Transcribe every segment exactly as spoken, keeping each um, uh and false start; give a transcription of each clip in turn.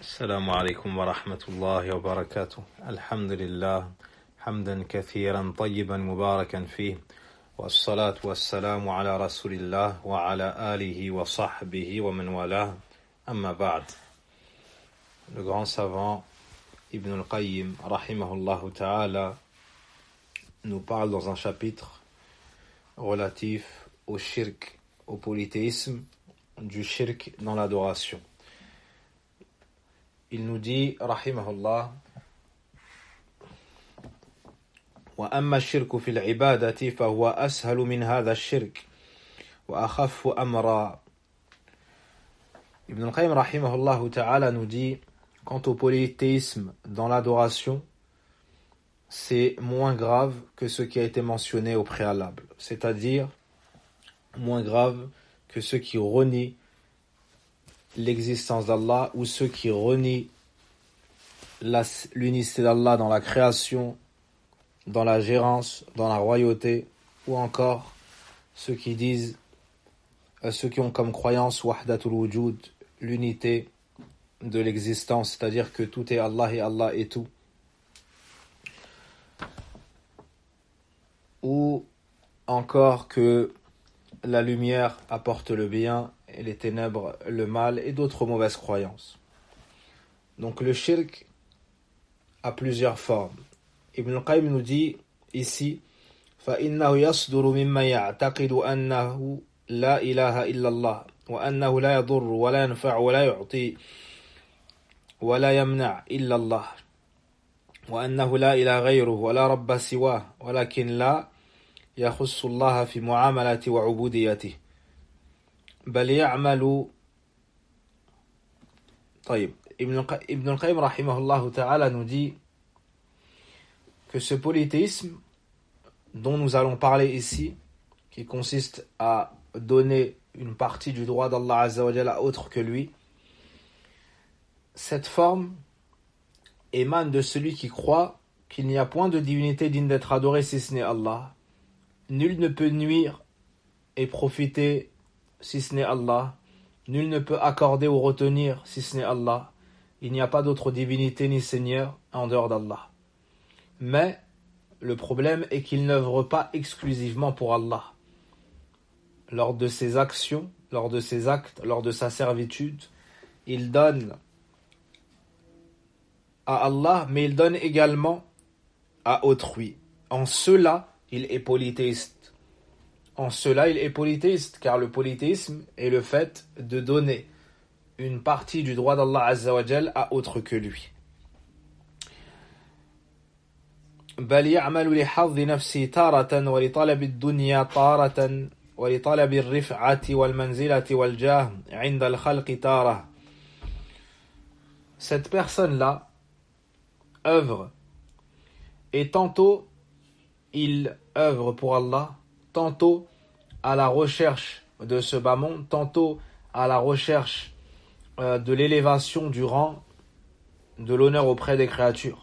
السلام عليكم ورحمة الله وبركاته. الحمد لله حمدا كثيرا طيبا مباركا فيه، والصلاة والسلام على رسول الله وعلى آله وصحبه ومن والاه. أما بعد. Le grand savant Ibn al-Qayyim rahimahullah ta'ala nous parle dans un chapitre relatif au shirk, au polythéisme, du shirk dans l'adoration. Il nous dit, rahimahullah, وأما الشرك في العبادة فهو أسهل من هذا الشرك وأخف أمرا. Ibn al-Qayyim rahimahullah ta'ala nous dit, quant au polythéisme dans l'adoration, c'est moins grave que ce qui a été mentionné au préalable, c'est-à-dire moins grave que ceux qui renient l'existence d'Allah ou ceux qui renient la, l'unicité d'Allah dans la création, dans la gérance, dans la royauté, ou encore ceux qui disent, euh, ceux qui ont comme croyance wahdatul wujud, l'unité de l'existence, c'est-à-dire que tout est Allah et Allah est tout. Ou encore que la lumière apporte le bien et les ténèbres le mal, et d'autres mauvaises croyances. Donc le shirk a plusieurs formes. Ibn al-Qayyim nous dit ici فَإِنَّهُ يَصْدُرُ مِمَّنْ يَعْتَقِدُ أَنَّهُ لَا إِلَهَ إِلَّا اللَّهُ وَأَنَّهُ لَا يَضُرُّ وَلَا يَنْفَعُ وَلَا يُعْطِي وَلَا يَمْنَعُ إِلَّا اللَّهُ وَأَنَّهُ لَا إِلَهَ غَيْرُهُ وَلَا رَبَّ سِوَاهُ وَلَكِنْ لَا يَخُصُّ اللَّهَ فِي مُعَامَلَةِ وَعُبُودِيَّتِهِ بل يعمل. طيب. Ibn al-Qayyim rahimahullah ta'ala nous dit que ce polythéisme dont nous allons parler ici, qui consiste à donner une partie du droit d'Allah Azza wa Jalla à autre que lui, cette forme émane de celui qui croit qu'il n'y a point de divinité digne d'être adorée si ce n'est Allah. Nul ne peut nuire et profiter si ce n'est Allah. Nul ne peut accorder ou retenir si ce n'est Allah. Il n'y a pas d'autre divinité ni Seigneur en dehors d'Allah. Mais le problème est qu'il n'œuvre pas exclusivement pour Allah. Lors de ses actions, lors de ses actes, lors de sa servitude, il donne à Allah, mais il donne également à autrui. En cela, il est polythéiste. En cela, il est polythéiste, car le polythéisme est le fait de donner une partie du droit d'Allah Azza wa Jal à autre que lui. بل يعمل لحظ نفسه تارة ولطلب الدنيا طارة ولطلب الرفعة والمنزلة والجاه عند الخلق تارة. Cette personne-là œuvre, et tantôt il œuvre pour Allah, tantôt à la recherche de ce bas monde, tantôt à la recherche euh, de l'élévation du rang, de l'honneur auprès des créatures.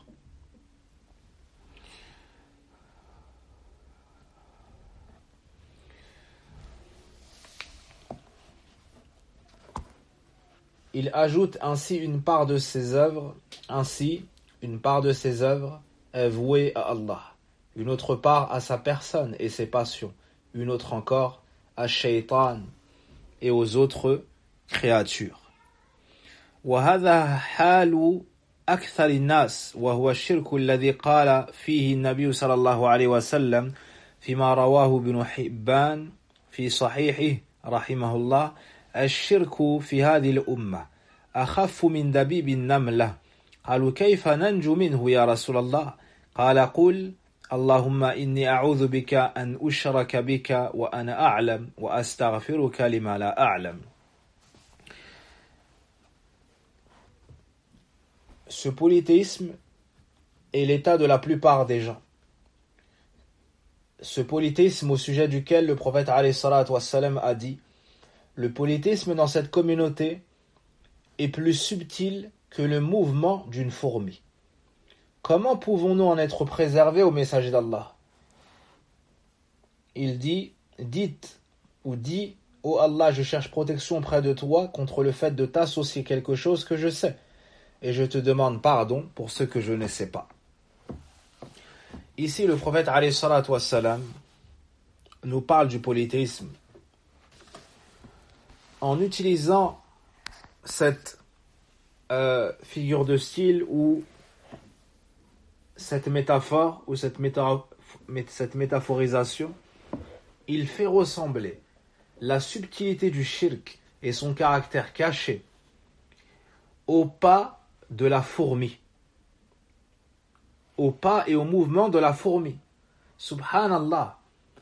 Il ajoute ainsi une part de ses œuvres, ainsi une part de ses œuvres est vouée à Allah, une autre part à sa personne et ses passions, une autre encore à Shaitan et aux autres créatures. وهذا حال أكثر الناس وهو الشرك الذي قال فيه النبي صلى الله عليه وسلم فيما رواه ابن حبان في صحيحه رحمه الله الشرك في هذه الأمة أخف من دبيب النملة. قالوا كيف ننجو منه يا رسول الله؟ قال قل اللهم إني أعوذ بك أن أشرك بك وأنا أعلم وأستغفرك لما لا أعلم. Ce polythéisme est l'état de la plupart des gens. Ce polythéisme au sujet duquel le prophète alayhi salatu wassalam a dit: le polythéisme dans cette communauté est plus subtil que le mouvement d'une fourmi. Comment pouvons-nous en être préservés au messager d'Allah? Il dit: dites ou dis, ô Allah, je cherche protection auprès de toi contre le fait de t'associer quelque chose que je sais. et je te demande pardon pour ce que je ne sais pas. Ici, le prophète alayhi salatu wassalam nous parle du polythéisme en utilisant cette euh, figure de style ou cette métaphore ou cette, méta- cette métaphorisation. Il fait ressembler la subtilité du shirk et son caractère caché au pas de la fourmi, au pas et au mouvement de la fourmi. Subhanallah.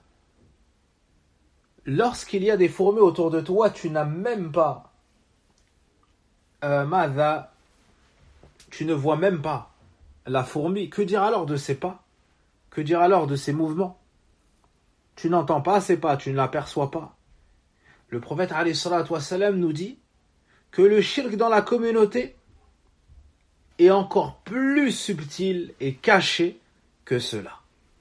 Lorsqu'il y a des fourmis autour de toi, tu n'as même pas euh, madha, tu ne vois même pas la fourmi. Que dire alors de ses pas? Que dire alors de ses mouvements? Tu n'entends pas ses pas, tu ne l'aperçois pas. Le prophète alayhi salatu wassalam nous dit que le shirk dans la communauté est encore plus subtil et caché que cela.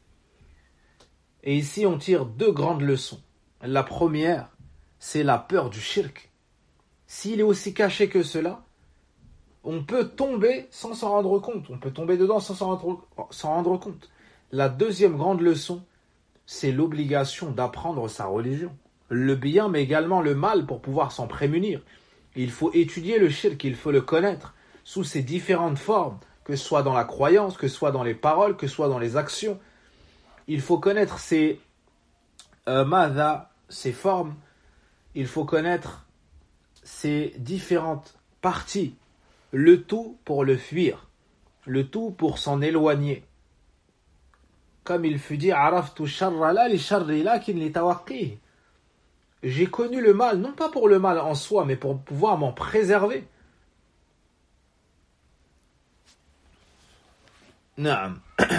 Et ici on tire deux grandes leçons. La première, c'est la peur du shirk. S'il est aussi caché que cela, on peut tomber sans s'en rendre compte. On peut tomber dedans sans s'en rendre, s'en rendre compte. La deuxième grande leçon, c'est l'obligation d'apprendre sa religion. Le bien, mais également le mal pour pouvoir s'en prémunir. Il faut étudier le shirk, il faut le connaître sous ses différentes formes, que ce soit dans la croyance, que ce soit dans les paroles, que ce soit dans les actions. Il faut connaître ses euh, madha, ses formes, il faut connaître ses différentes parties, le tout pour le fuir, le tout pour s'en éloigner. Comme il fut dit, araftu sharra la li sharri lakin li tawaqqih. J'ai connu le mal, non pas pour le mal en soi, mais pour pouvoir m'en préserver. Naam.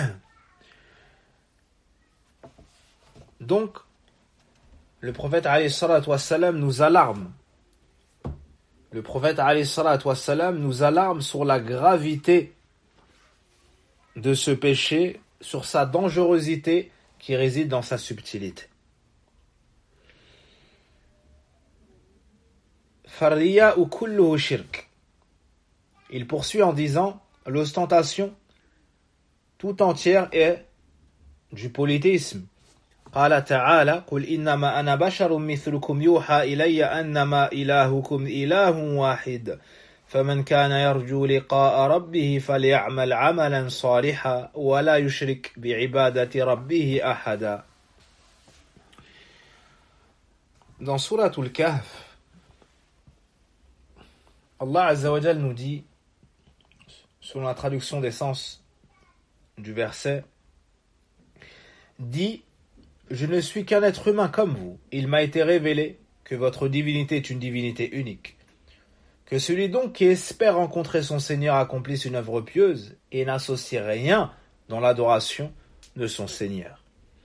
Donc, le prophète alayhi salatu wassalam nous alarme. Le prophète alayhi salatu wassalam nous alarme sur la gravité de ce péché, sur sa dangerosité qui réside dans sa subtilité. Farriya ou kulluhu shirk. Il poursuit en disant l'ostentation tout entière est du polythéisme. قال تعالى قل إنما أنا بشر مثلكم يوحى إلي أنما إلهكم إله واحد فمن كان يرجو لقاء ربه فليعمل عملا صالحا ولا يشرك بعبادة ربه أحدا. Dans Surat Al-Kahf, Allah Azza wa Jal nous dit, selon la traduction des sens du verset, dit: je ne suis qu'un être humain comme vous. Il m'a été révélé que votre divinité est une divinité unique. Que celui donc qui espère rencontrer son Seigneur accomplisse une œuvre pieuse et n'associe rien dans l'adoration de son Seigneur.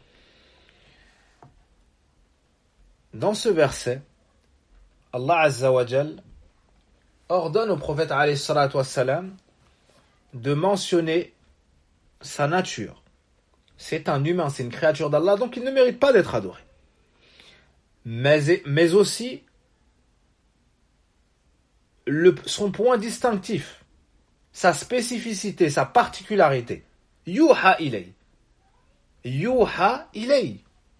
Dans ce verset, Allah Azza wa Jal ordonne au prophète alayhi salatu wassalam de mentionner sa nature. C'est un humain, c'est une créature d'Allah, donc il ne mérite pas d'être adoré. Mais, mais aussi le, son point distinctif, sa spécificité, sa particularité. Yuha ilay. Yuha ilay.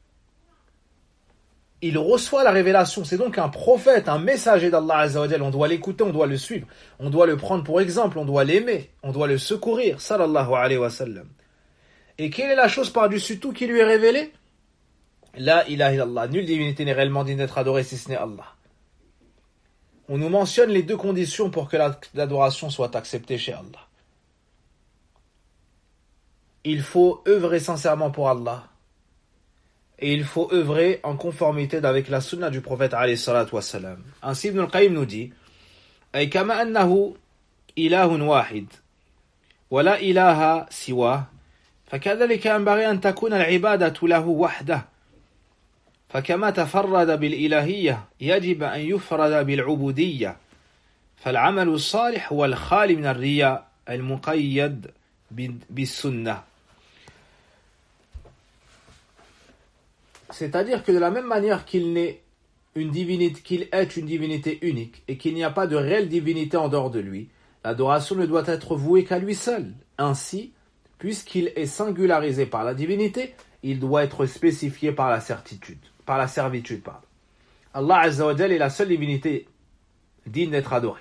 Il reçoit la révélation, c'est donc un prophète, un messager d'Allah Azza wa Jal. On doit l'écouter, on doit le suivre, on doit le prendre pour exemple, on doit l'aimer, on doit le secourir, sallallahu alayhi wa sallam. Et quelle est la chose par-dessus tout qui lui est révélée? La ilaha illallah. Nulle divinité n'est réellement digne d'être adorée si ce n'est Allah. On nous mentionne les deux conditions pour que l'adoration soit acceptée chez Allah. Il faut œuvrer sincèrement pour Allah. Et il faut œuvrer en conformité avec la sunna du prophète alayhi salatu wassalam. Ainsi Ibn al-Qayyim nous dit: Ay kama annahu ilahun wahid wa la ilaha siwa فكذلك ينبغي أن تكون العبادة له وحده فكما تفرد بالإلهية يجب أن يفرد بالعبودية فالعمل الصالح هو الخالي من الرياء المقيد بالسنة. C'est-à-dire que de la même manière qu'il n'est une divinité, qu'il est une divinité unique et qu'il n'y a pas de réelle divinité en dehors de lui, L'adoration ne doit être vouée qu'à lui seul. Ainsi, puisqu'il est singularisé par la divinité, il doit être spécifié par la certitude, par la servitude, pardon. Allah Azza wa Jal est la seule divinité digne d'être adorée.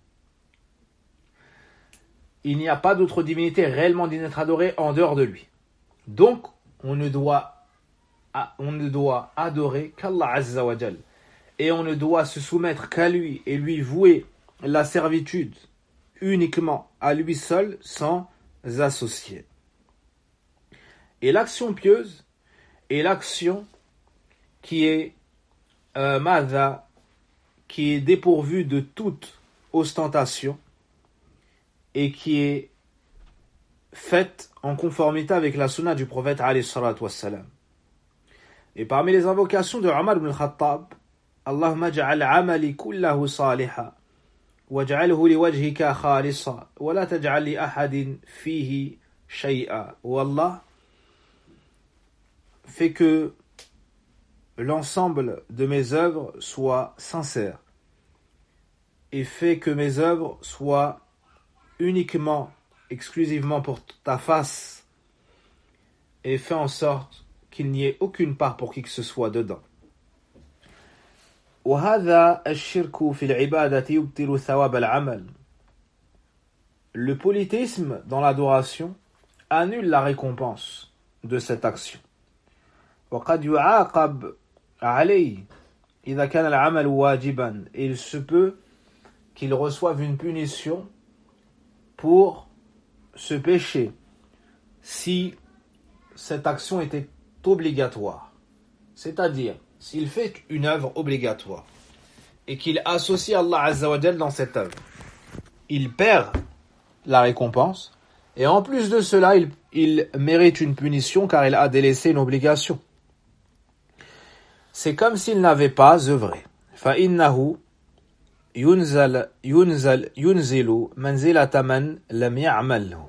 Il n'y a pas d'autre divinité réellement digne d'être adorée en dehors de lui. Donc, on ne doit, on ne doit adorer qu'Allah Azza wa Jal. Et on ne doit se soumettre qu'à lui et lui vouer la servitude uniquement à lui seul, sans associer. Et l'action pieuse est l'action qui est euh, madha, qui est dépourvue de toute ostentation et qui est faite en conformité avec la sunna du prophète alayhi salatu wassalam. Et parmi les invocations de Omar ibn al-Khattab, Allahumma ja'al amali kullahu saliha waj'alhu liwajhika khalisa wa la taj'al li ahadin fihi shay'a. Oh Allah, fais que l'ensemble de mes œuvres soit sincère et fais que mes œuvres soient uniquement, exclusivement pour ta face et fais en sorte qu'il n'y ait aucune part pour qui que ce soit dedans. وهذا الشرك في العبادة يبطل ثواب العمل. Le polythéisme dans l'adoration annule la récompense de cette action. وقد يعاقب عليه إذا كان العمل واجبا. Et il se peut qu'il reçoive une punition pour ce péché si cette action était obligatoire. C'est-à-dire, s'il fait une œuvre obligatoire et qu'il associe Allah Azza wa Jal dans cette œuvre, il perd la récompense et en plus de cela, il, il mérite une punition car il a délaissé une obligation. C'est comme s'il n'avait pas œuvré. فَإِنَّهُ يُنزل يُنزل يُنزِلُ مَنْزِلَةَ مَنْ لَمْ يَعْمَلْهُ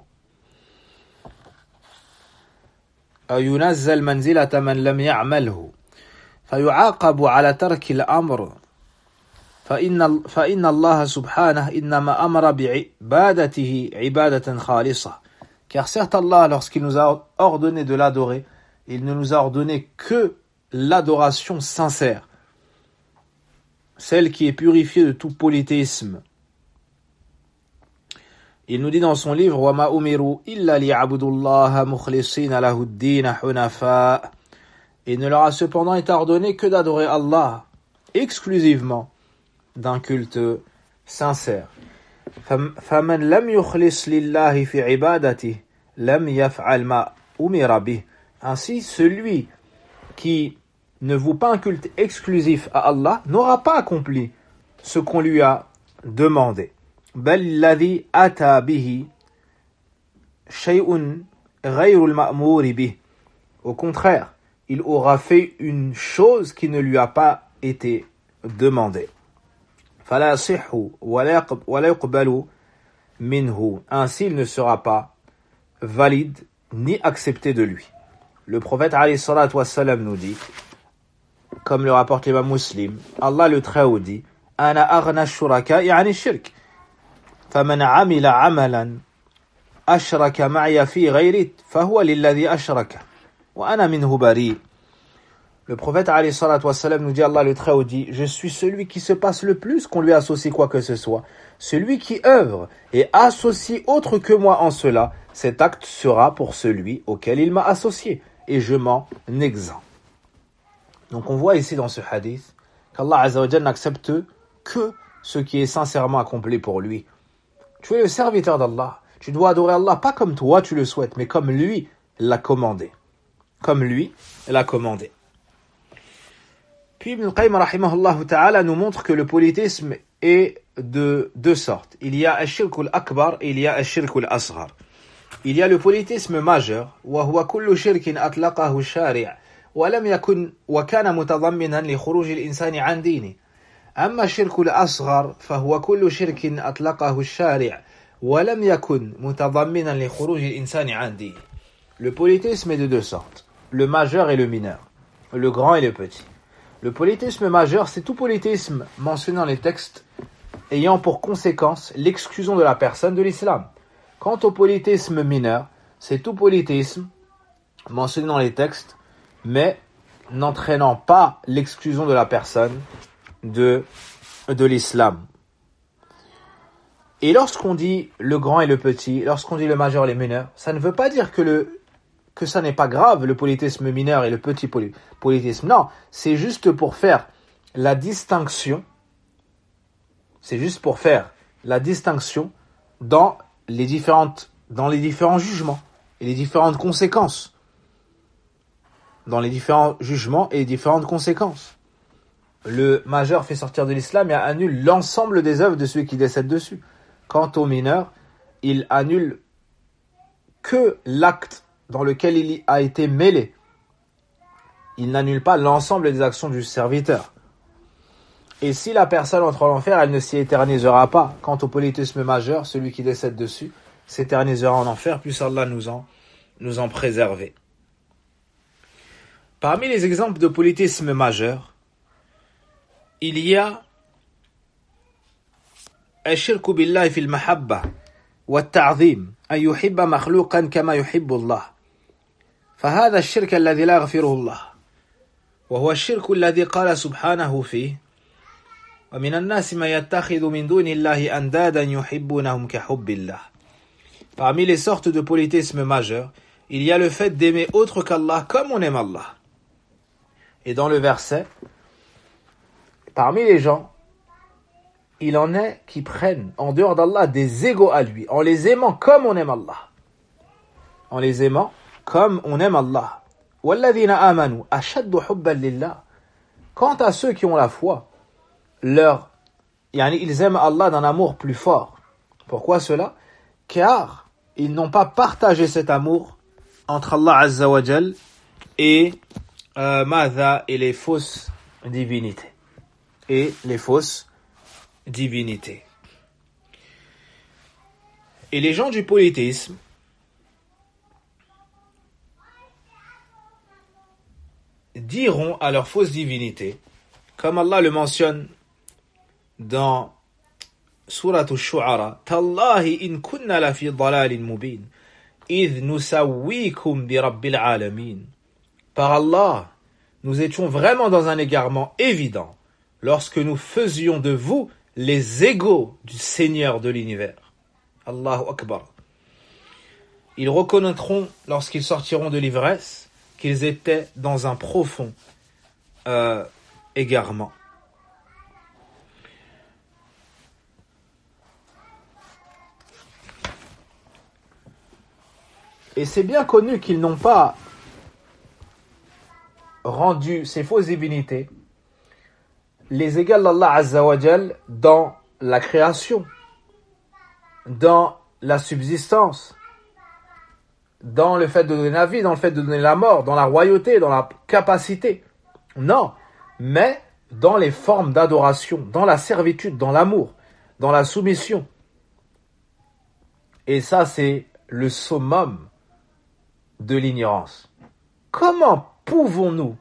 أو ينزل منزلة من لم يعمله فيعاقب على ترك الأمر فإن, فإن الله سبحانه إنما أمر بعبادته عبادة خالصة. Car certes Allah, lorsqu'il nous a ordonné de l'adorer, il ne nous a ordonné que l'adoration sincère, celle qui est purifiée de tout polythéisme. Il nous dit dans son livre وَمَا أُمِرُوا إِلَّا لِيَعْبُدُوا اللَّهَ مُخْلِصِينَ لَهُ الدِّينَ حُنَفَاءَ. Il ne leur a cependant été ordonné que d'adorer Allah exclusivement d'un culte sincère. فَمَنْ لَمْ يُخْلِصْ لِلَّهِ فِي عِبَادَتِهِ لَمْ يَفْعَلْ مَا أُمِرَ بِهِ. Ainsi, celui qui ne voue pas un culte exclusif à Allah n'aura pas accompli ce qu'on lui a demandé. بل الذي أتى به شيء غير المأمور به. Au contraire, il aura fait une chose qui ne lui a pas été demandée. فلا يصح ولا يقبل منه. Ainsi, il ne sera pas valide ni accepté de lui. Le prophète alayhi salatu wassalam nous dit, comme le rapporte l'imam Muslim, Allah le Très-Haut dit, أنا أغنى الشركاء عن الشرك. فمن عمل عملا أشرك معي في غيري فهو للذي أشرك وأنا منه بريء. Le prophète alayhi salatu wassalam nous dit, Allah le Très-Haut dit, je suis celui qui se passe le plus qu'on lui associe quoi que ce soit. Celui qui œuvre et associe autre que moi en cela, cet acte sera pour celui auquel il m'a associé et je m'en exempt. Donc on voit ici dans ce hadith qu'Allah Azza wa Jalla n'accepte que ce qui est sincèrement accompli pour lui. Tu es le serviteur d'Allah. Tu dois adorer Allah, pas comme toi tu le souhaites, mais comme lui l'a commandé. Comme lui l'a commandé. Puis Ibn al-Qayyim rahimahullah ta'ala nous montre que le polythéisme est de deux sortes. Il y a al-shirk al-akbar et il y a al-shirk al-asghar. Il y a le polythéisme majeur, وهو كل شرك أطلقه الشارع ولم يكن وكان متضمنا لخروج الإنسان عن دينه. أما الشرك الأصغر فهو كل شرك أطلقه الشارع ولم يكن متضمنا لخروج الإنسان عن دينه. Le polythéisme est de deux sortes, le majeur et le mineur, le grand et le petit. Le polythéisme majeur, c'est tout polythéisme mentionné dans les textes ayant pour conséquence l'exclusion de la personne de l'islam. Quant au polythéisme mineur, c'est tout polythéisme mentionné dans les textes, mais n'entraînant pas l'exclusion de la personne de, de l'islam. Et lorsqu'on dit le grand et le petit, lorsqu'on dit le majeur et le mineur, ça ne veut pas dire que, le, que ça n'est pas grave, le polythéisme mineur et le petit poly, polythéisme. Non, c'est juste pour faire la distinction, c'est juste pour faire la distinction dans les différentes, dans les différents jugements et les différentes conséquences. Dans les différents jugements et les différentes conséquences. Le majeur fait sortir de l'islam et annule l'ensemble des œuvres de celui qui décède dessus. Quant au mineur, il annule que l'acte dans lequel il a été mêlé. Il n'annule pas l'ensemble des actions du serviteur. Et si la personne entre en enfer, elle ne s'y éternisera pas. Quant au polythéisme majeur, celui qui décède dessus s'éternisera en enfer, puisse Allah nous en, nous en préserver. Parmi les exemples de polythéisme majeur, il y a الشرك بالله في المحبة والتعظيم أن يحب مخلوقا كما يحب الله فهذا الشرك الذي لا يغفره الله وهو الشرك الذي قال سبحانه فيه ومن الناس من يتخذ من دون الله أندادا يحبونهم كحب الله. Parmi les sortes de polythéisme majeur, il y a le fait d'aimer autre qu'Allah comme on aime Allah. Et dans le verset, parmi les gens, il en est qui prennent en dehors d'Allah des égaux à lui, en les aimant comme on aime Allah. En les aimant comme on aime Allah. وَالَّذِينَ آمَنُوا أَشَدُّ حُبًّا لِلَّهِ. Quant à ceux qui ont la foi, leur, yani, ils aiment Allah d'un amour plus fort. Pourquoi cela? Car ils n'ont pas partagé cet amour entre Allah Azza wa Jal et Euh, Mada et les fausses divinités. Et les fausses divinités. Et les gens du polythéisme diront à leurs fausses divinités, comme Allah le mentionne dans Surat Ash-Shu'ara, Tallahi in kunna la fi dalalin mubin, idh nusawwikum bi rabbil alamin. Par Allah, nous étions vraiment dans un égarement évident lorsque nous faisions de vous les égaux du Seigneur de l'univers. Allahu Akbar. Ils reconnaîtront, lorsqu'ils sortiront de l'ivresse, qu'ils étaient dans un profond euh, égarement. Et c'est bien connu qu'ils n'ont pas rendu ces fausses divinités les égales d'Allah Azza wa Jal dans la création, dans la subsistance, dans le fait de donner la vie, dans le fait de donner la mort, dans la royauté, dans la capacité. Non, mais dans les formes d'adoration, dans la servitude, dans l'amour, dans la soumission. Et ça, c'est le summum de l'ignorance. Comment pouvons-nous,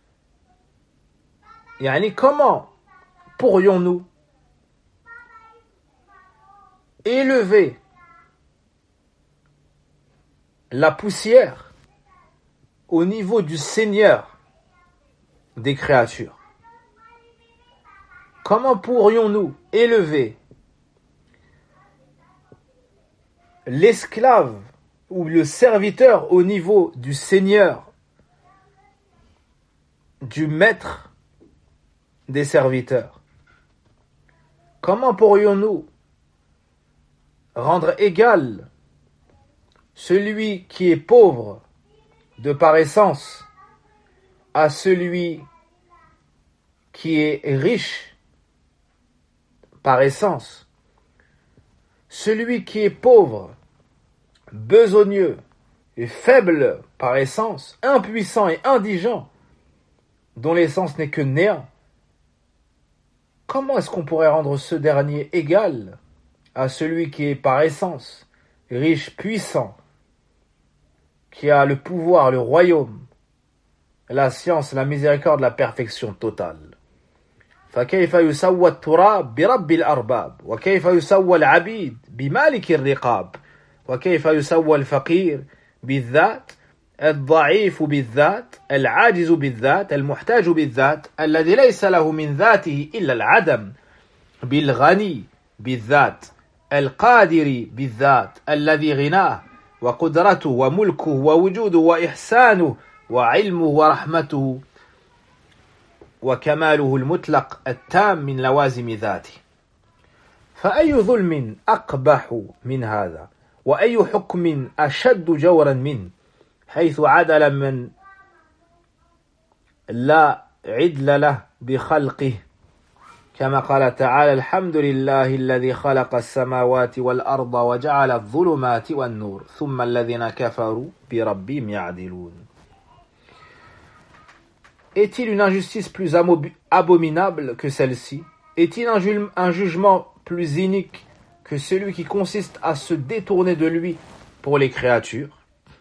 yani comment pourrions-nous élever la poussière au niveau du Seigneur des créatures? Comment pourrions-nous élever l'esclave ou le serviteur au niveau du Seigneur, du maître des serviteurs? Comment pourrions-nous rendre égal celui qui est pauvre de par essence à celui qui est riche par essence? Celui qui est pauvre, besogneux et faible par essence, impuissant et indigent, dont l'essence n'est que néant, comment est-ce qu'on pourrait rendre ce dernier égal à celui qui est par essence riche, puissant, qui a le pouvoir, le royaume, la science, la miséricorde, la perfection totale? فكيف يسوى التراب برب الأرباب وكيف يسوى العبيد بمالك الرقاب وكيف يسوى الفقير بالذات الضعيف بالذات العاجز بالذات المحتاج بالذات الذي ليس له من ذاته إلا العدم بالغني بالذات القادر بالذات الذي غناه وقدرته وملكه ووجوده وإحسانه وعلمه ورحمته وكماله المطلق التام من لوازم ذاته. فأي ظلم أقبح من هذا وأي حكم أشد جورا منه حيث عدل من لا عدل له بخلقه كما قال تعالى الحمد لله الذي خلق السماوات والأرض وجعل الظلمات والنور ثم الذين كفروا بربهم يعدلون. Est-il une injustice plus abominable que celle-ci? Est-il un, ju- un jugement plus inique que celui qui consiste à se détourner de lui pour les créatures?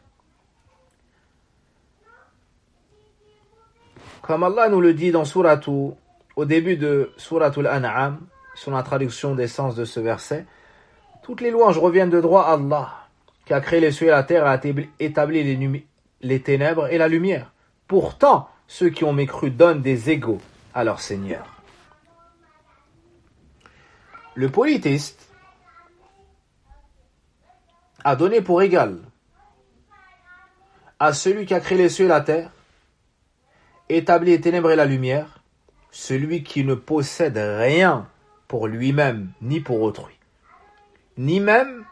Comme Allah nous le dit dans Suratu, au début de Suratul An'am, sur la traduction des sens de ce verset, toutes les louanges reviennent de droit à Allah, qui a créé les cieux et la terre et a établi les, numi- les ténèbres et la lumière. Pourtant, ceux qui ont mécru donnent des égaux à leur Seigneur. Le polythéiste a donné pour égal à celui qui a créé les cieux et la terre, établi les ténèbres et la lumière, celui qui ne possède rien pour lui-même ni pour autrui, ni même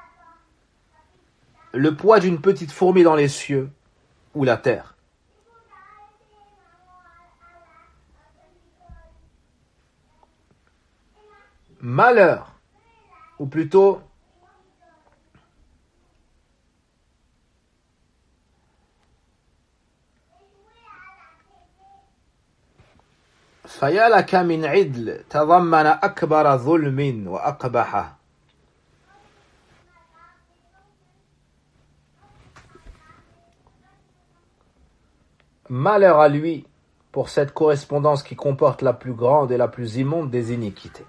le poids d'une petite fourmi dans les cieux ou la terre. Malheur, ou plutôt فيا لك من عدل تضمن أكبر ظلم وأقبحه. Malheur à lui pour cette correspondance qui comporte la plus grande et la plus immonde des iniquités.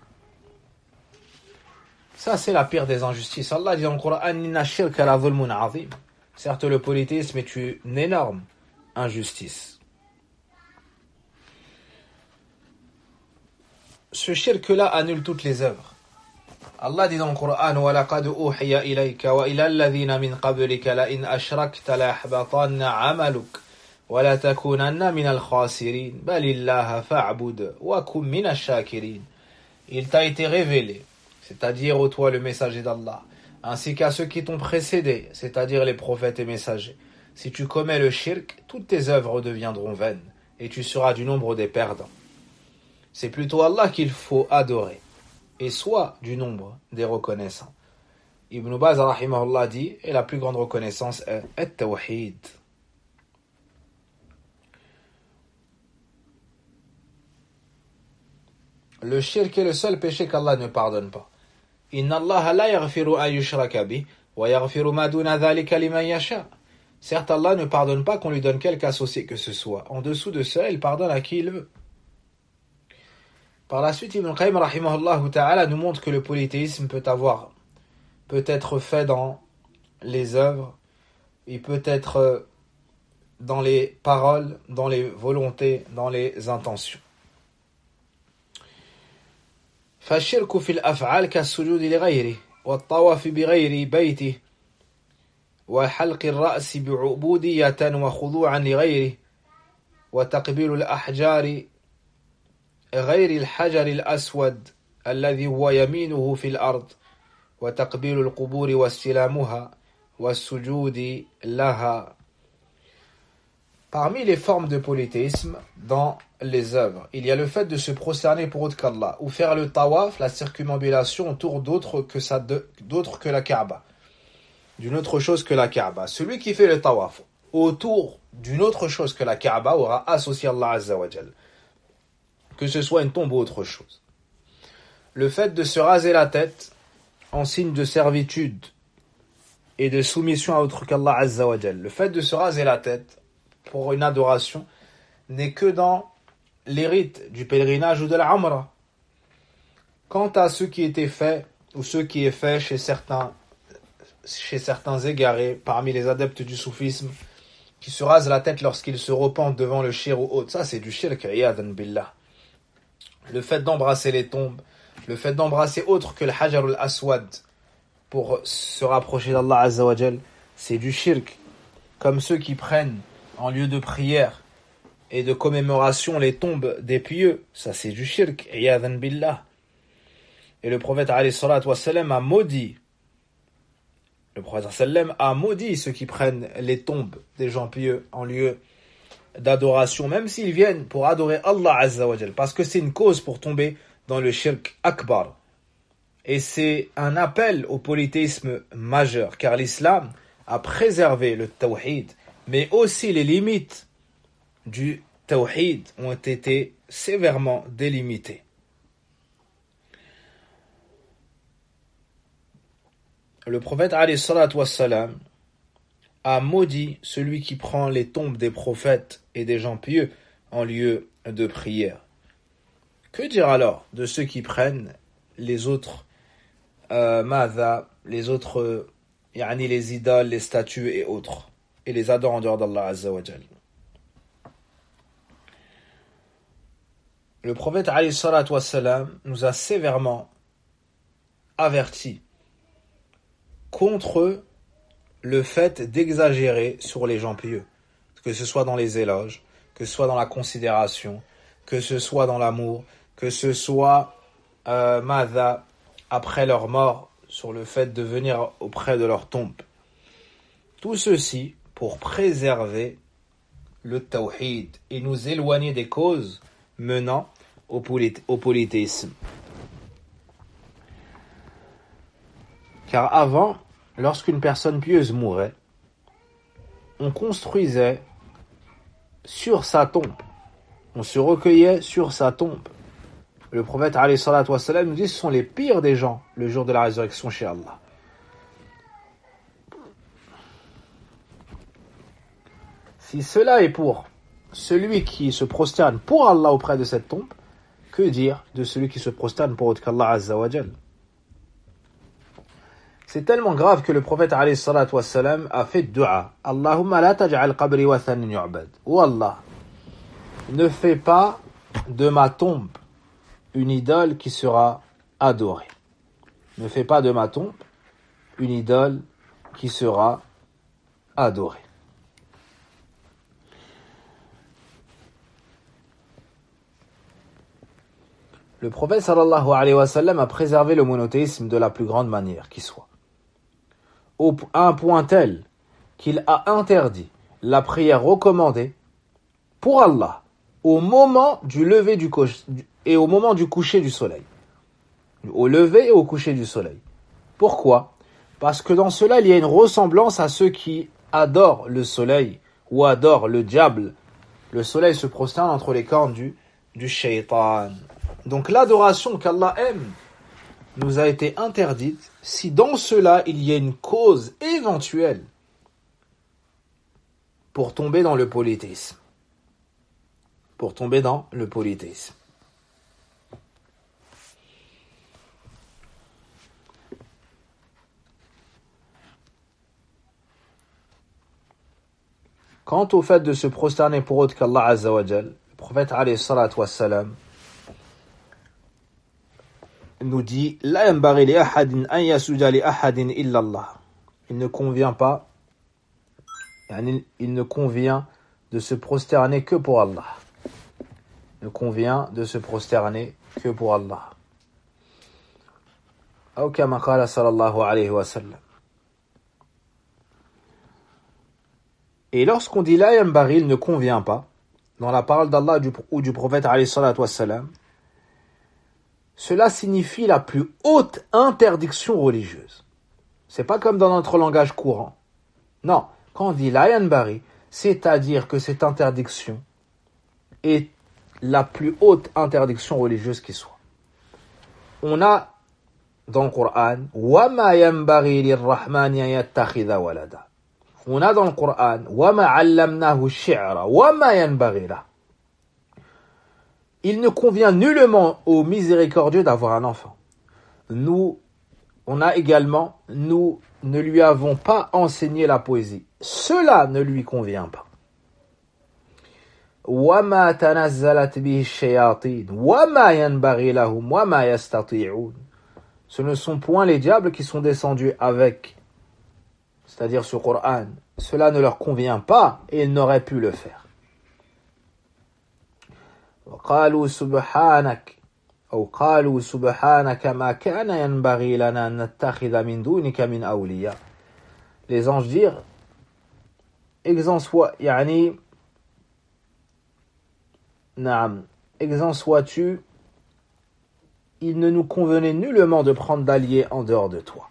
Ça, c'est la pire des injustices. Allah dit dans le Coran, Inna shirka la zulmun azim. Certes, le polythéisme est une énorme injustice. Ce shirk-là annule toutes les œuvres. Allah dit dans le Coran, وَلَقَدْ أُوحِيَ إِلَيْكَ وَإِلَى الَّذِينَ مِنْ قَبْلِكَ لَإِنْ أَشْرَكْتَ لَيَحْبَطَنَّ عَمَلُكَ وَلَتَكُونَنَّ مِنَ الْخَاسِرِينَ بَلِ اللَّهَ فَاعْبُدْ وَكُنْ مِنَ الشَّاكِرِينَ. Il t'a été révélé, c'est-à-dire ô toi le messager d'Allah, ainsi qu'à ceux qui t'ont précédé, c'est-à-dire les prophètes et messagers. Si tu commets le shirk, toutes tes œuvres deviendront vaines, et tu seras du nombre des perdants. C'est plutôt Allah qu'il faut adorer, et soit du nombre des reconnaissants. Ibn Baz rahimahullah dit, et la plus grande reconnaissance est at-tawhid. Le shirk est le seul péché qu'Allah ne pardonne pas. Inna Allah la yaghfiru an yushraka bih wa yaghfiru ma duna dhalika liman yasha. Certes, Allah ne pardonne pas qu'on lui donne quelque associé que ce soit. En dessous de cela, il pardonne à qui il veut. Par la suite, Ibn Qayyim rahimahullah ta'ala nous montre que le polythéisme peut avoir, peut être fait dans les œuvres, il peut être dans les paroles, dans les volontés, dans les intentions. فالشرك في الأفعال كالسجود لغيره والطواف بغير بيته وحلق الرأس بعبودية وخضوعا لغيره وتقبيل الأحجار غير الحجر الأسود الذي هو يمينه في الأرض وتقبيل القبور واستلامها والسجود لها. Parmi les formes de polythéisme dans les œuvres, il y a le fait de se prosterner pour autre qu'Allah, ou faire le tawaf, la circumambulation autour d'autres que, ça, d'autres que la Kaaba, d'une autre chose que la Kaaba. Celui qui fait le tawaf autour d'une autre chose que la Kaaba aura associé Allah Azza wa Jal, que ce soit une tombe ou autre chose. Le fait de se raser la tête en signe de servitude et de soumission à autre qu'Allah Azza wa Jal, le fait de se raser la tête pour une adoration n'est que dans les rites du pèlerinage ou de la Umrah. Quant à ce qui était fait, ou ce qui est fait chez certains, chez certains égarés, parmi les adeptes du soufisme, qui se rasent la tête lorsqu'ils se repentent devant le shirk ou autre, ça c'est du shirk, iyadan billah. Le fait d'embrasser les tombes, le fait d'embrasser autre que le hajar al-aswad pour se rapprocher d'Allah Azza wa Jal, c'est du shirk. Comme ceux qui prennent en lieu de prière et de commémoration les tombes des pieux, ça c'est du shirk, iyadan billah. Et le prophète alayhi salatu wassalam a maudit, le prophète sallam a maudit ceux qui prennent les tombes des gens pieux en lieu d'adoration, même s'ils viennent pour adorer Allah Azza wa Jal, parce que c'est une cause pour tomber dans le shirk akbar. Et c'est un appel au polythéisme majeur, car l'islam a préservé le tawhid, mais aussi les limites du tawhid ont été sévèrement délimitées. Le prophète alayhi salatu wassalam a maudit celui qui prend les tombes des prophètes et des gens pieux en lieu de prière. Que dire alors de ceux qui prennent les autres euh, madha, les autres euh, yani les idoles, les statues et autres, et les adorent en dehors d'Allah Azza wa Jal? Le prophète alayhi salatu wassalam nous a sévèrement avertis contre le fait d'exagérer sur les gens pieux, que ce soit dans les éloges, que ce soit dans la considération, que ce soit dans l'amour, que ce soit euh, madha, après leur mort, sur le fait de venir auprès de leur tombe. Tout ceci pour préserver le tawhid et nous éloigner des causes menant au, polyth- au polythéisme. Car avant, lorsqu'une personne pieuse mourait, on construisait sur sa tombe, on se recueillait sur sa tombe. Le prophète alayhi salatu wassalam nous dit que ce sont les pires des gens le jour de la résurrection chez Allah. Si cela est pour celui qui se prosterne pour Allah auprès de cette tombe, que dire de celui qui se prosterne pour autre qu'Allah Azza wa Jal? C'est tellement grave que le prophète alayhi salatu wassalam a fait dua. Allahumma la taj'al qabri wathanan yu'bad. Oh Allah, ne fais pas de ma tombe une idole qui sera adorée. Ne fais pas de ma tombe une idole qui sera adorée. Le prophète sallallahu alayhi wa sallam a préservé le monothéisme de la plus grande manière qui soit. Au, à un point tel qu'il a interdit la prière recommandée pour Allah au moment du lever du co- et au moment du coucher du soleil. Au lever et au coucher du soleil. Pourquoi? Parce que dans cela, il y a une ressemblance à ceux qui adorent le soleil ou adorent le diable. Le soleil se prosterne entre les cornes du, du shaitan. Donc l'adoration qu'Allah aime nous a été interdite si dans cela il y a une cause éventuelle pour tomber dans le polythéisme. Pour tomber dans le polythéisme. Quant au fait de se prosterner pour autre qu'Allah Azza wa Jal, le prophète alayhi salatu wassalam nous dit La yanbaghi li ahadin an yasjuda li ahadin illa Allah. Il ne convient pas, il ne convient de se prosterner que pour Allah. Il ne convient de se prosterner que pour Allah. Ou kama qala sallallahu alayhi wa sallam. Et lorsqu'on dit la yanbaghi, il ne convient pas, dans la parole d'Allah ou du prophète alayhi salatu wassalam, cela signifie la plus haute interdiction religieuse. C'est pas comme dans notre langage courant. Non, quand on dit la yanbaghi, c'est-à-dire que cette interdiction est la plus haute interdiction religieuse qui soit. On a dans le Coran wa ma yanbaghi lirrahmani an yattakhidha walada. On a dans le Coran wa ma 'allamnahu ash-shi'ra wa ma yanbaghi la. il ne convient nullement au miséricordieux d'avoir un enfant. Nous, on a également, nous ne lui avons pas enseigné la poésie. Cela ne lui convient pas. وَمَا تَنَزَّلَتْ بِهِ الشَّيَاطِينُ وَمَا يَنْبَغِي لَهُمْ وَمَا يَسْتَطِيعُونَ. Ce ne sont point les diables qui sont descendus avec, c'est-à-dire ce Coran. Cela ne leur convient pas et ils n'auraient pu le faire. وَقَالُوا سُبْحَانَكَ أو قالوا سبحانك ما كان ينبغي لنا أن نتخذ من دونك من أولياء. Les anges dirent, exempt soit, yani, naam, exempt sois-tu, il ne nous convenait nullement de prendre d'alliés en dehors de toi.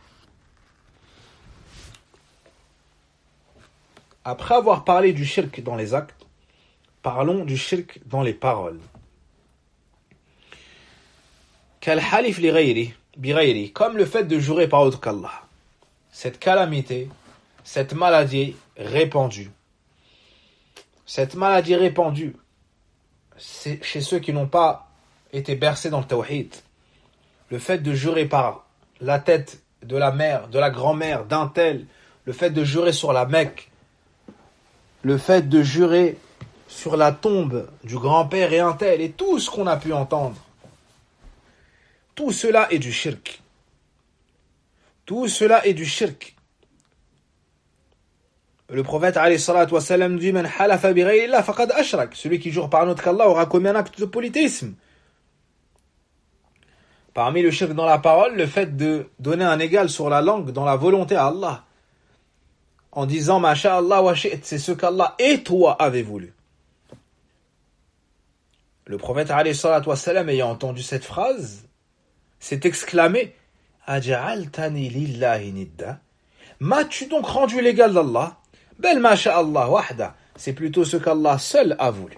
Après avoir parlé du shirk dans les actes, parlons du shirk dans les paroles. Kal-halif li ghayri, bi ghayri, comme le fait de jurer par autre qu'Allah. Cette calamité, cette maladie répandue, cette maladie répandue, c'est chez ceux qui n'ont pas été bercés dans le tawhid, le fait de jurer par la tête de la mère, de la grand-mère, d'un tel, le fait de jurer sur la Mecque, le fait de jurer sur la tombe du grand-père et un tel, et tout ce qu'on a pu entendre, tout cela est du shirk. Tout cela est du shirk. Le prophète alayhi salatu wa sallam dit Man halafa bi ghayri Allah faqad ashrak. Celui qui jure par un autre qu'Allah aura commis un acte de polythéisme. Parmi le shirk dans la parole, le fait de donner un égal sur la langue dans la volonté à Allah. En disant Ma sha'Allah wa shi'at, c'est ce qu'Allah et toi avez voulu. Le prophète alayhi salatu wa sallam, ayant entendu cette phrase, s'est exclamé Aja'altani lillahi nidda. M'as-tu donc rendu l'égal d'Allah? Bel ma sha'Allah wahda. C'est plutôt ce qu'Allah seul a voulu.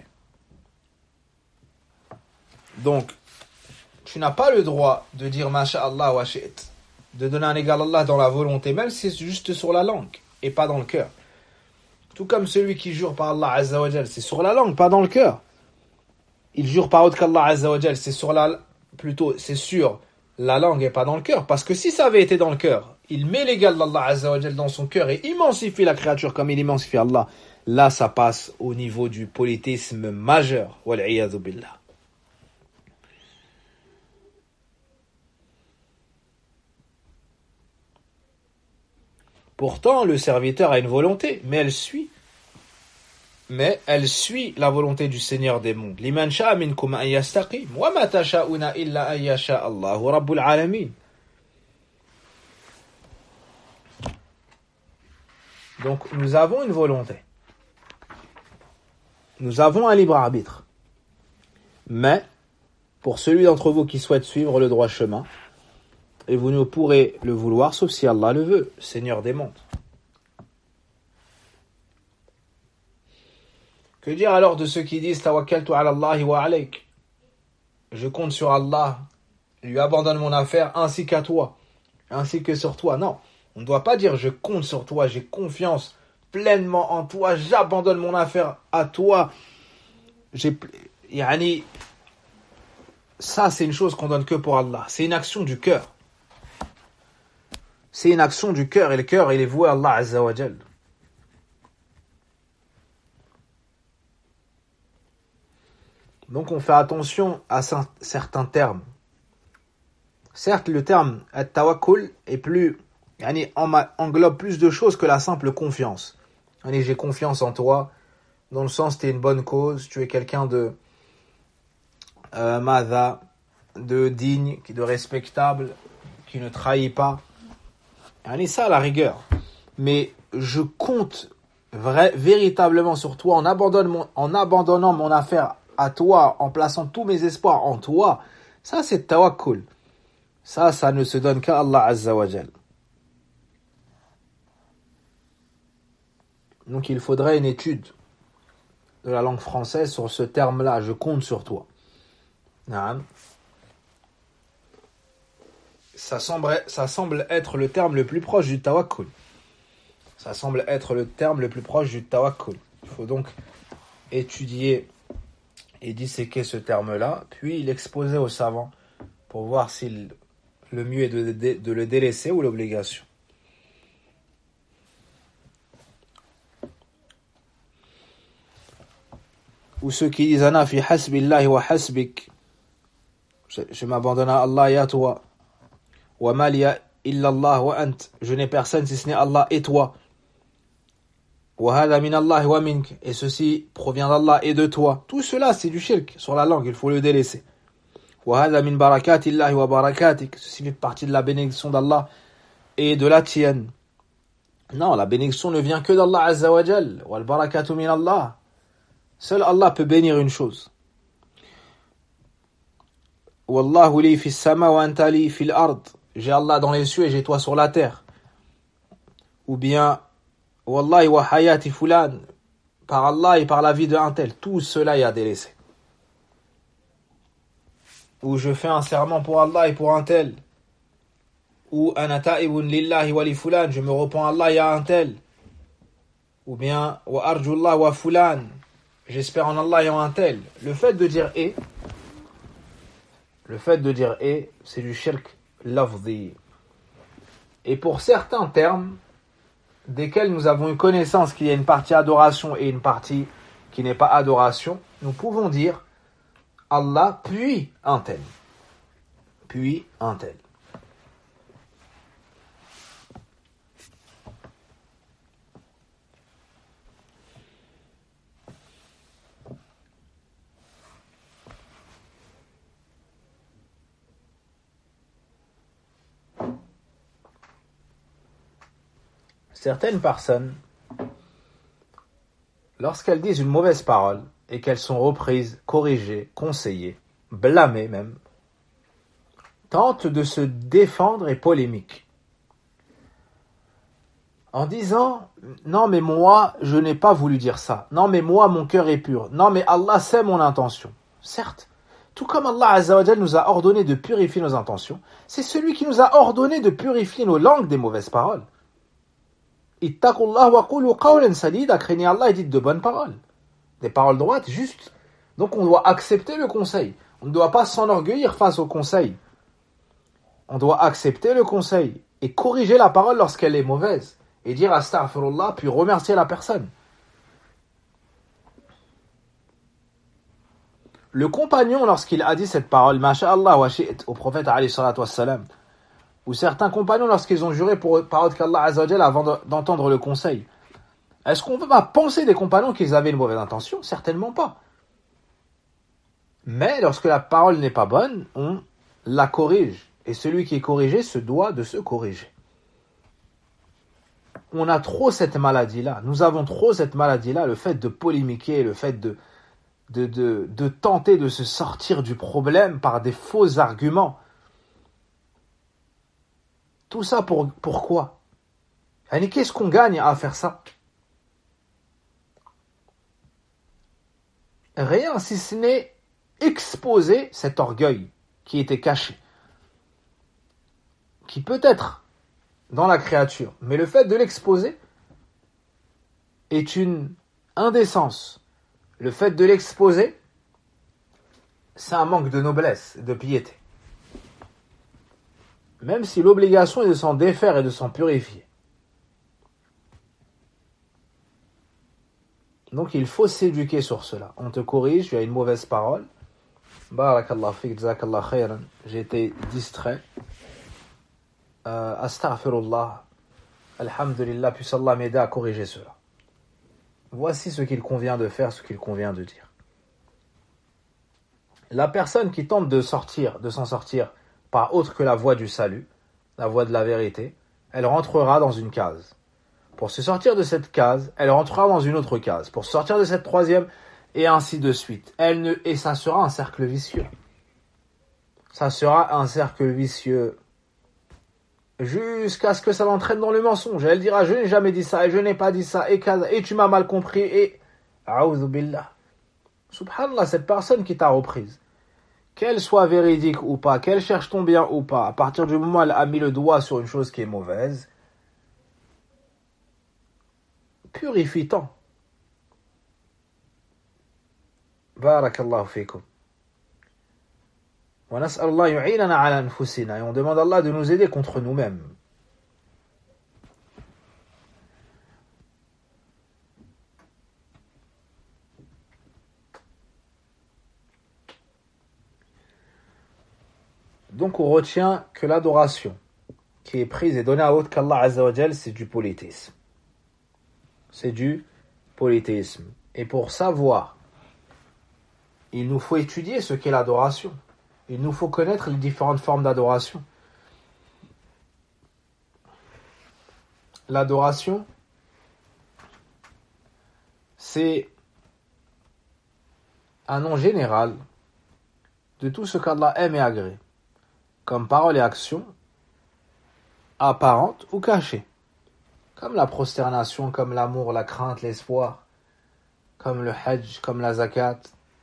Donc, tu n'as pas le droit de dire ma sha'Allah wa shi'at, de donner un égal à Allah dans la volonté, même si c'est juste sur la langue et pas dans le cœur. Tout comme celui qui jure par Allah Azza wa Jal, c'est sur la langue, pas dans le cœur. Il jure par autre qu'Allah Azza wa Jal, c'est sur la, plutôt, c'est sur la langue et pas dans le cœur. Parce que si ça avait été dans le cœur, il met l'égal d'Allah Azza wa Jal dans son cœur et immensifie la créature comme il immensifie Allah. Là, ça passe au niveau du polythéisme majeur. Wal'iyadhu billah. Pourtant, le serviteur a une volonté, mais elle suit. Mais elle suit la volonté du Seigneur des mondes. Liman sha'a minkum an yastaqim, wa ma tasha'una illa an yasha Allahu rabbul alamin. Donc, nous avons une volonté. Nous avons un libre arbitre. Mais, pour celui d'entre vous qui souhaite suivre le droit chemin, et vous ne pourrez le vouloir, sauf si Allah le veut, Seigneur des mondes. Que dire alors de ceux qui disent Tawakkaltu ala Allahi wa alayk? Je compte sur Allah, lui abandonne mon affaire ainsi qu'à toi, ainsi que sur toi. Non, on ne doit pas dire je compte sur toi, j'ai confiance pleinement en toi, j'abandonne mon affaire à toi. J'ai, yani, ça c'est une chose qu'on donne que pour Allah. C'est une action du cœur. C'est une action du cœur et le cœur il est voué à Allah Azza wa Jal. Donc on fait attention à certains termes. Certes, le terme at-tawakkul est plus, yani, englobe plus de choses que la simple confiance. Yani, j'ai confiance en toi, dans le sens tu es une bonne cause, tu es quelqu'un de euh, madha, de digne, de respectable, qui ne trahit pas. Yani, ça à la rigueur. Mais je compte vrai, véritablement sur toi en, abandonne mon, en abandonnant mon affaire à toi, en plaçant tous mes espoirs en toi, ça c'est tawakkul. Ça, ça ne se donne qu'à Allah Azza wa Jal. Donc il faudrait une étude de la langue française sur ce terme-là, je compte sur toi. Naam. Ça semble, ça semble être le terme le plus proche du tawakkul. Ça semble être le terme le plus proche du tawakkul. Il faut donc étudier et disséquait ce terme-là, puis il exposait aux savants pour voir si le mieux est de, de, de le délaisser ou l'obligation. Ou ceux qui disent Ana fi hasbillahi wa hasbik, je, je m'abandonne à Allah et à toi. Wa ma liya illa Allah wa ant, je n'ai personne si ce n'est Allah et toi. Wa hadha min Allah wa mink, et ceci provient d'Allah et de toi. Tout cela c'est du shirk sur la langue, il faut le délaisser. Wa hadha min barakatillahi wa barakatik, ceci fait partie de la bénédiction d'Allah et de la tienne. Non, la bénédiction ne vient que d'Allah Azza wa Jal. Wal barakatu min Allah. Seul Allah peut bénir une chose. Wallahu li fi sama wa anta li fil ard. J'ai Allah dans les cieux et j'ai toi sur la terre. Ou bien Wallahi wa hayati fulan. Par Allah et par la vie de un tel. Tout cela est à délaisser. Ou je fais un serment pour Allah et pour un tel. Ou ana ta'ibun lillahi wa li fulan. Je me repens à Allah et à un tel. Ou bien wa arjullah wa fulan. J'espère en Allah et en un tel. Le fait de dire et, le fait de dire et, c'est du shirk lafzi. Et pour certains termes, desquels nous avons eu connaissance qu'il y a une partie adoration et une partie qui n'est pas adoration, nous pouvons dire Allah puis un tel. Puis un tel. Certaines personnes, lorsqu'elles disent une mauvaise parole et qu'elles sont reprises, corrigées, conseillées, blâmées même, tentent de se défendre et polémiquent. En disant, non mais moi, je n'ai pas voulu dire ça. Non mais moi, mon cœur est pur. Non mais Allah sait mon intention. Certes, tout comme Allah Azza wa Jal nous a ordonné de purifier nos intentions, c'est celui qui nous a ordonné de purifier nos langues des mauvaises paroles. Ittaqullah wa qulu qawlan sadida, craignez Allah et dites de bonnes paroles. Des paroles droites, justes. Donc on doit accepter le conseil. On ne doit pas s'enorgueillir face au conseil. On doit accepter le conseil et corriger la parole lorsqu'elle est mauvaise. Et dire astaghfirullah, puis remercier la personne. Le compagnon, lorsqu'il a dit cette parole, masha'Allah wa shi'it, au prophète alayhi salatu wassalam, ou certains compagnons lorsqu'ils ont juré pour parole qu'Allah Azza wa Jalla avant d'entendre le conseil. Est-ce qu'on va penser des compagnons qu'ils avaient une mauvaise intention? Certainement pas. Mais lorsque la parole n'est pas bonne, on la corrige. Et celui qui est corrigé se doit de se corriger. On a trop cette maladie-là. Nous avons trop cette maladie-là, le fait de polémiquer, le fait de, de, de, de tenter de se sortir du problème par des faux arguments. Tout ça pour pourquoi? Et qu'est-ce qu'on gagne à faire ça? Rien si ce n'est exposer cet orgueil qui était caché, qui peut être dans la créature, mais le fait de l'exposer est une indécence. Le fait de l'exposer, c'est un manque de noblesse, de piété. Même si l'obligation est de s'en défaire et de s'en purifier. Donc il faut s'éduquer sur cela. On te corrige, tu as une mauvaise parole. Barakallah fik, jazakallah khayran. J'ai été distrait. Euh, astaghfirullah. Alhamdulillah, puisse Allah m'aider à corriger cela. Voici ce qu'il convient de faire, ce qu'il convient de dire. La personne qui tente de sortir, de s'en sortir, par autre que la voie du salut, la voie de la vérité, elle rentrera dans une case. Pour se sortir de cette case, elle rentrera dans une autre case. Pour sortir de cette troisième, et ainsi de suite. Elle ne, et ça sera un cercle vicieux. Ça sera un cercle vicieux jusqu'à ce que ça l'entraîne dans le mensonge. Elle dira, je n'ai jamais dit ça, et je n'ai pas dit ça, et, et tu m'as mal compris, et... A'udhu billah. Subhanallah, cette personne qui t'a reprise, qu'elle soit véridique ou pas, qu'elle cherche ton bien ou pas, à partir du moment où elle a mis le doigt sur une chose qui est mauvaise, purifie-t'en. Barakallahu fikum. Wa nas'al Allah yu'inana ala anfusina. Et on demande à Allah de nous aider contre nous-mêmes. Donc on retient que l'adoration qui est prise et donnée à autre qu'Allah Azza wa Jal, c'est du polythéisme. C'est du polythéisme. Et pour savoir, il nous faut étudier ce qu'est l'adoration. Il nous faut connaître les différentes formes d'adoration. L'adoration, c'est un nom général de tout ce qu'Allah aime et agrée, comme paroles et actions, apparentes ou cachées, comme la prosternation, comme l'amour, la crainte, l'espoir, comme le hajj, comme la zakat,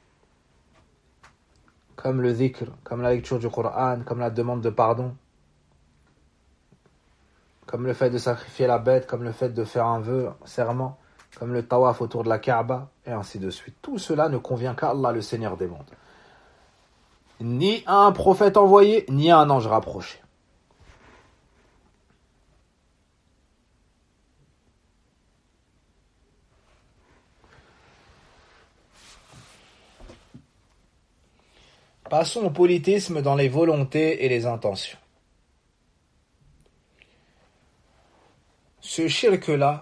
comme le dhikr, comme la lecture du Coran, comme la demande de pardon, comme le fait de sacrifier la bête, comme le fait de faire un vœu, un serment, comme le tawaf autour de la Kaaba, et ainsi de suite. Tout cela ne convient qu'à Allah, le Seigneur des mondes. Ni à un prophète envoyé, ni à un ange rapproché. Passons au polythéisme dans les volontés et les intentions. Ce shirk-là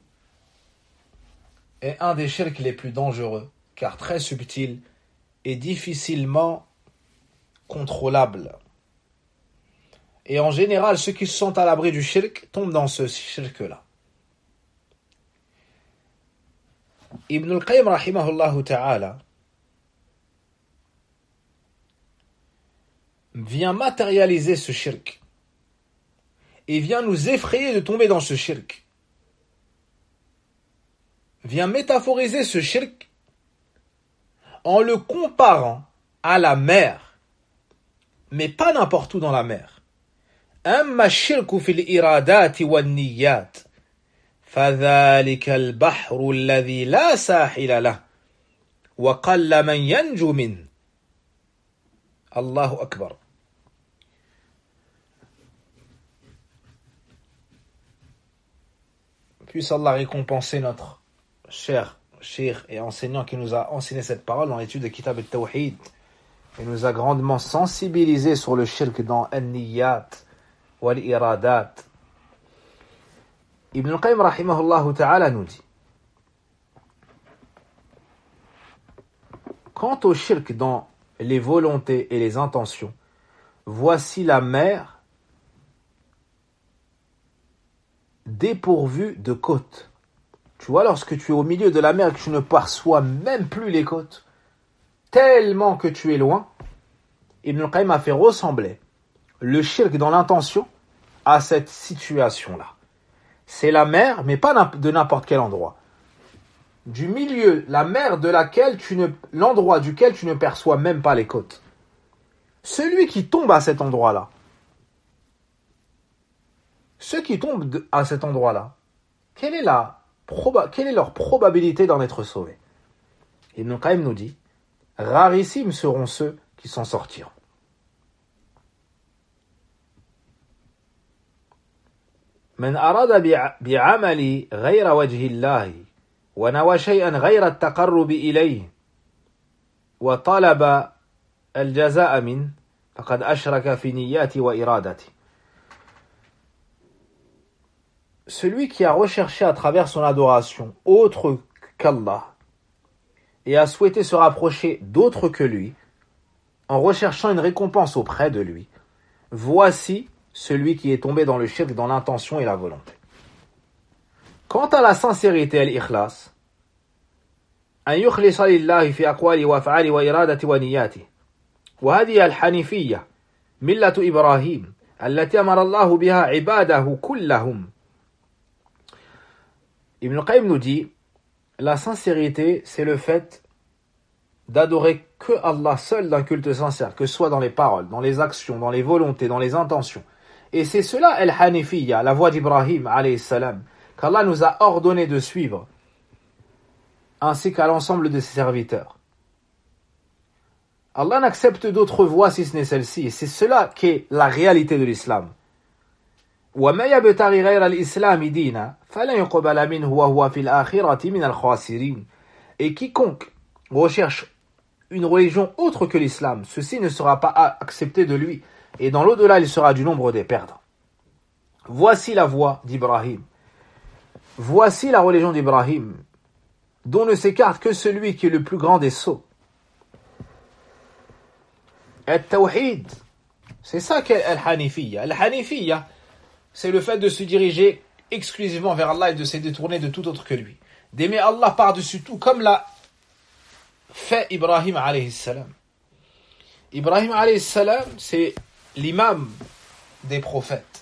est un des shirks les plus dangereux, car très subtil et difficilement contrôlable. Et en général, ceux qui se sentent à l'abri du shirk tombent dans ce shirk-là. Ibn al-Qayyim rahimahullah ta'ala vient matérialiser ce shirk et vient nous effrayer de tomber dans ce shirk. Vient métaphoriser ce shirk en le comparant à la mer, mais pas n'importe où dans la mer. Amma shirku fil iradati wan niyyat, fadhalika al-bahru alladhi la sahila lah, wa qalla man yanju min. Allahu akbar. Puisse Allah récompenser notre cher cheikh et enseignant qui nous a enseigné cette parole dans l'étude de Kitab al-Tawhid et nous a grandement sensibilisé sur le shirk dans an-niyyat wal-iradat. Ibn al-Qayyim rahimahullah ta'ala nous dit: quant au shirk dans les volontés et les intentions, voici la mer dépourvue de côtes. Tu vois, lorsque tu es au milieu de la mer et que tu ne perçois même plus les côtes, tellement que tu es loin, Ibn al-Qayyim a fait ressembler le shirk dans l'intention à cette situation-là. C'est la mer, mais pas de n'importe quel endroit. Du milieu, la mer de laquelle tu ne, l'endroit duquel tu ne perçois même pas les côtes. Celui qui tombe à cet endroit-là, ceux qui tombent à cet endroit-là, quelle est la proba- quelle est leur probabilité d'en être sauvés? Ibn al-Qayyim nous dit: rarissimes seront ceux qui s'en sortiront. من أراد بعمل غير وجه الله ونوى شيئا غير التقرب إليه وطلب الجزاء منه فقد أشرك في نياته وإرادته. Celui qui a recherché à travers son adoration autre qu'Allah et a souhaité se rapprocher d'autre que lui en recherchant une récompense auprès de lui, voici celui qui est tombé dans le shirk dans l'intention et la volonté. Quant à la sincérité et l'ikhlas, أن يخلص لله في أقواله وأفعاله وإرادته ونياته وهذه الحنيفية ملة إبراهيم التي أمر الله بها عباده كلهم. Ibn al-Qayyim nous dit: la sincérité, c'est le fait d'adorer que Allah seul d'un culte sincère, que ce soit dans les paroles, dans les actions, dans les volontés, dans les intentions. Et c'est cela, al-Hanifiyya, la voie d'Ibrahim, alayhi salam, qu'Allah nous a ordonné de suivre, ainsi qu'à l'ensemble de ses serviteurs. Allah n'accepte d'autres voies si ce n'est celle-ci. Et c'est cela qui est la réalité de l'islam. وَمَا يَبْتَغِي غَيْرَ الْإِسْلَامِ دِينًا فَلَنْ يُقْبَلَ مِنْهُ وَهُوَ فِي الْآخِرَةِ مِنَ الْخَاسِرِينَ. Et quiconque recherche une religion autre que l'islam, ceci ne sera pas accepté de lui. Et dans l'au-delà, il sera du nombre des perdants. Voici la voie d'Ibrahim. Voici la religion d'Ibrahim, dont ne s'écarte que celui qui est le plus grand des sots. Al-Tawhid, c'est ça qu'est Al-Hanifiyya. Al-Hanifiyya, c'est le fait de se diriger exclusivement vers Allah et de se détourner de tout autre que lui. D'aimer Allah par-dessus tout, comme l'a fait Ibrahim alayhi salam. Ibrahim alayhi salam, c'est l'imam des prophètes.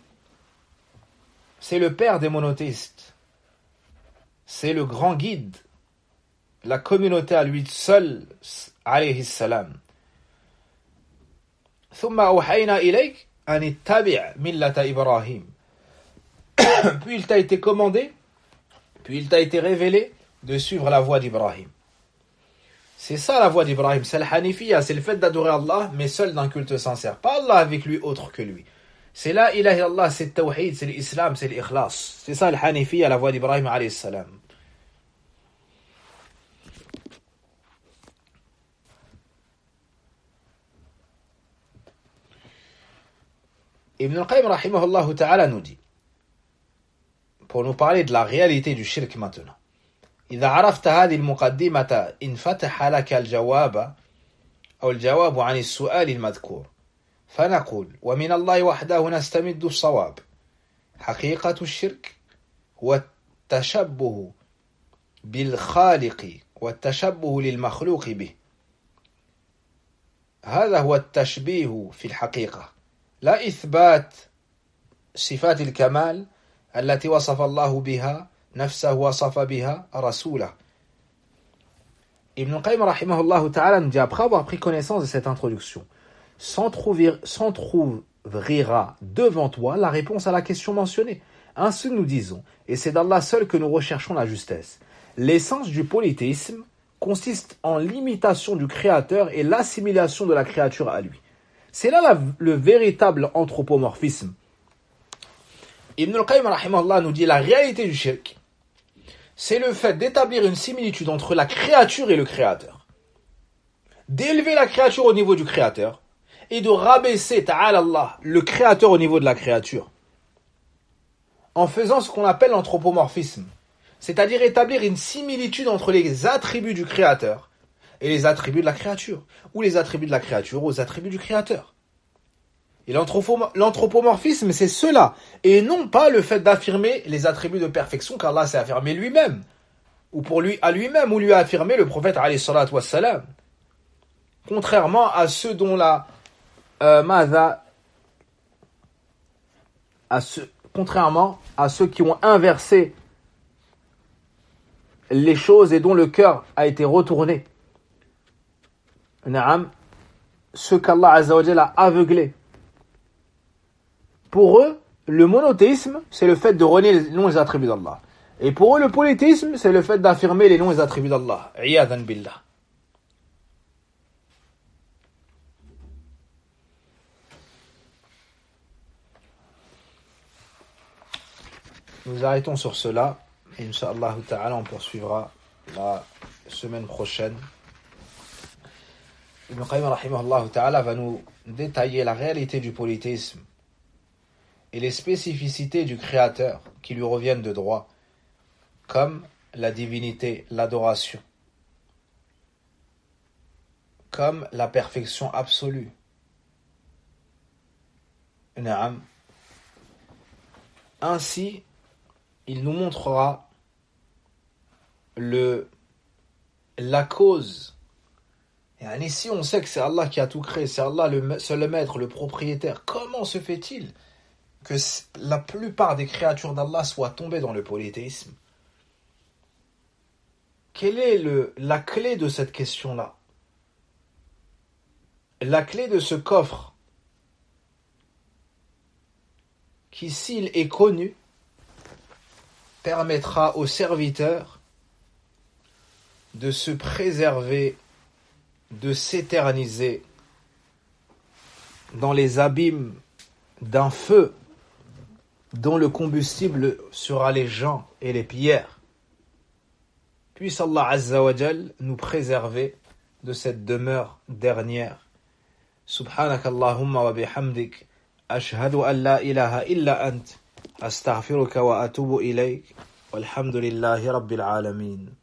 C'est le père des monothéistes. C'est le grand guide. La communauté à lui seul, alayhi salam. ثم أوحينا إليك أن اتبع ملة إبراهيم. Puis il t'a été commandé, puis il t'a été révélé de suivre la voie d'Ibrahim. C'est ça la voie d'Ibrahim, c'est l'Hanifiyya, c'est le fait d'adorer Allah, mais seul d'un culte sincère. Pas Allah avec lui, autre que lui. C'est la ilaha illallah, c'est le tawhid, c'est l'islam, c'est l'ikhlas. C'est ça l'Hanifiyya, la voie d'Ibrahim alayhi salam. Ibn al-Qayyim rahimahullah ta'ala nous dit, pour nous parler de la réalité du shirk maintenant, إذا عرفت هذه المقدمة انفتح لك الجواب أو الجواب عن السؤال المذكور فنقول ومن الله وحده نستمد الصواب حقيقة الشرك هو التشبه بالخالق والتشبه للمخلوق به هذا هو التشبيه في الحقيقة لا إثبات صفات الكمال التي وصف الله بها نفسه وصف بها رسوله. Ibn al-Qayyim rahimahullah ta'ala nous dit, après avoir pris connaissance de cette introduction, s'entr'ouvrira devant toi la réponse à la question mentionnée. Ainsi nous disons, et c'est d'Allah seul que nous recherchons la justesse. L'essence du polythéisme consiste en l'imitation du Créateur et l'assimilation de la créature à lui. C'est là la, le véritable anthropomorphisme. Ibn al-Qayyim rahimahullah nous dit, la réalité du shirk, c'est le fait d'établir une similitude entre la créature et le créateur. D'élever la créature au niveau du créateur et de rabaisser, ta'ala Allah, le créateur au niveau de la créature. En faisant ce qu'on appelle l'anthropomorphisme. C'est-à-dire établir une similitude entre les attributs du créateur et les attributs de la créature. Ou les attributs de la créature aux attributs du créateur. Et l'anthropomorphisme, c'est cela, et non pas le fait d'affirmer les attributs de perfection qu'Allah s'est affirmé lui-même, ou pour lui à lui-même, ou lui a affirmé le prophète alayhi salatu wassalam. Contrairement à ceux dont la euh, mada, à ceux, contrairement à ceux qui ont inversé les choses et dont le cœur a été retourné. Naam, ceux qu'Allah azza wa jalla a aveuglés. Pour eux, le monothéisme, c'est le fait de renier les noms et les attributs d'Allah. Et pour eux, le polythéisme, c'est le fait d'affirmer les noms et les attributs d'Allah. Iyadan billah. Nous arrêtons sur cela. Et Inch'Allah ta'ala, on poursuivra la semaine prochaine. Ibn Qayyim rahimahullah ta'ala va nous détailler la réalité du polythéisme et les spécificités du Créateur qui lui reviennent de droit, comme la divinité, l'adoration, comme la perfection absolue. Naam. Ainsi, il nous montrera le, la cause. Et ici, on sait que c'est Allah qui a tout créé, c'est Allah le seul maître, le propriétaire. Comment se fait-il que la plupart des créatures d'Allah soient tombées dans le polythéisme? Quelle est le, la clé de cette question-là? La clé de ce coffre, qui, s'il est connu, permettra aux serviteurs de se préserver de s'éterniser dans les abîmes d'un feu dont le combustible sera les gens et les pierres. Puisse Allah Azza wa Jal nous préserver de cette demeure dernière. Subhanak Allahumma wa bihamdik, ashhadu an la ilaha illa ant, astaghfiruka wa atubu ilayk, walhamdulillahi rabbil alamin.